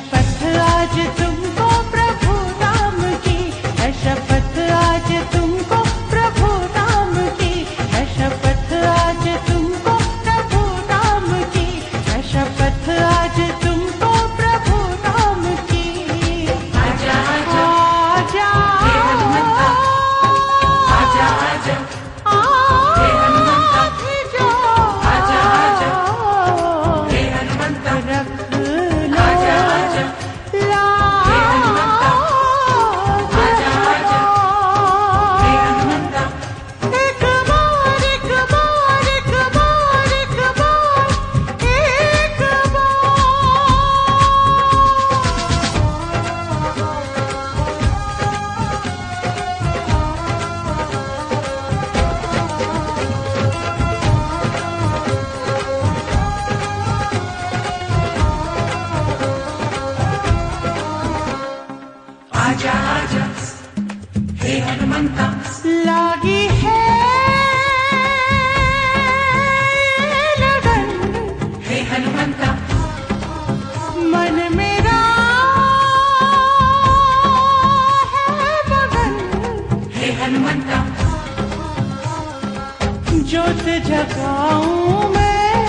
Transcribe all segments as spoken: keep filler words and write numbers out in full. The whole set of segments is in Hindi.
शपथ आज तुमको प्रभु राम की, है शपथ आज तुमको प्रभु राम की, है शपथ आज तुमको प्रभु राम की, है शपथ आज तुमको प्रभु राम की। आजा आजा आजा हे हनुमंता, आजा आजा हे हनुमंता, आजा आजा हे हनुमंता, रख लो आजा आजा हे हनुमंता, आजा आजा हे हनुमंता। एक बार एक बार एक बार एक बार एक बार। आजा आजा हे हनुमंता, लागी है लगन हे हनुमंता, मन मेरा है मगन हे हनुमंता। ज्योत जगाऊं मैं,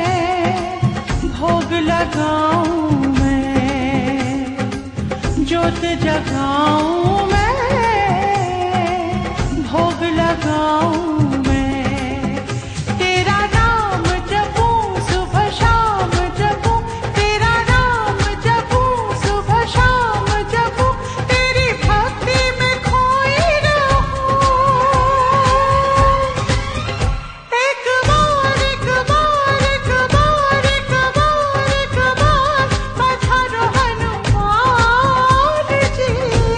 भोग लगाऊं मैं, ज्योत जगाऊं मैं, भोग लगाऊं मैं, तेरा नाम जपूं सुबह शाम जपूं, तेरा नाम जपूं सुबह शाम जपूं, तेरी भक्ति में खोई रहूं। एक बार एक बार एक बार एक बार एक बार पधारो हनुमान जी।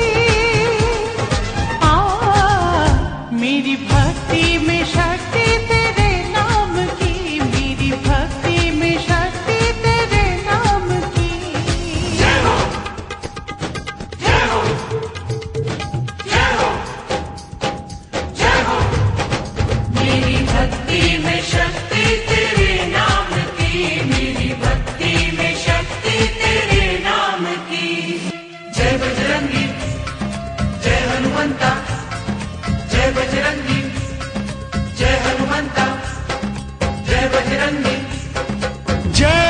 आ मेरी भक्ति में शक्ति तेरे नाम की, मेरी भक्ति में शक्ति तेरे नाम की। जय हो जय हो जय हो जय हो, मेरी भक्ति में शक्ति तेरे नाम की, मेरी भक्ति में शक्ति तेरे नाम की। जय बजरंगी जय हनुमंता, जय बजरंगी जय हनुमंता, जय बजरंगी। जय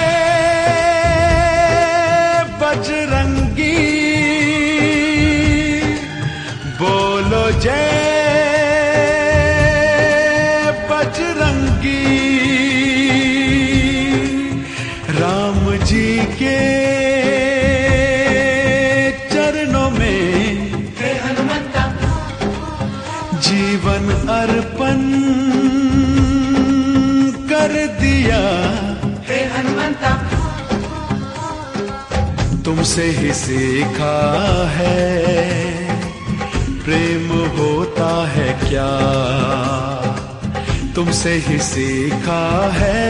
बजरंगी, बोलो जय बजरंगी। राम जी के चरणों में हे हनुमंता, जीवन अर्पण कर दिया। हे हनुमंता, तुमसे ही सीखा है प्रेम होता है क्या, तुमसे ही सीखा है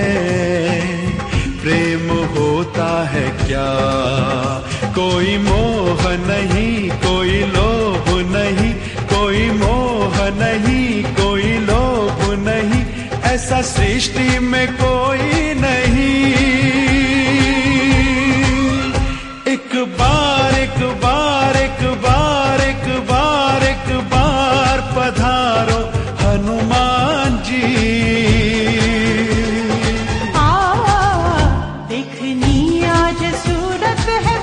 प्रेम होता है क्या। कोई मोह नहीं कोई लोभ नहीं, कोई मोह नहीं कोई लोभ नहीं, ऐसा सृष्टि में कोई नहीं। एक बार एक बार एक बार एक बार एक बार पधारो हनुमान जी। आ देखनी आज सूरत है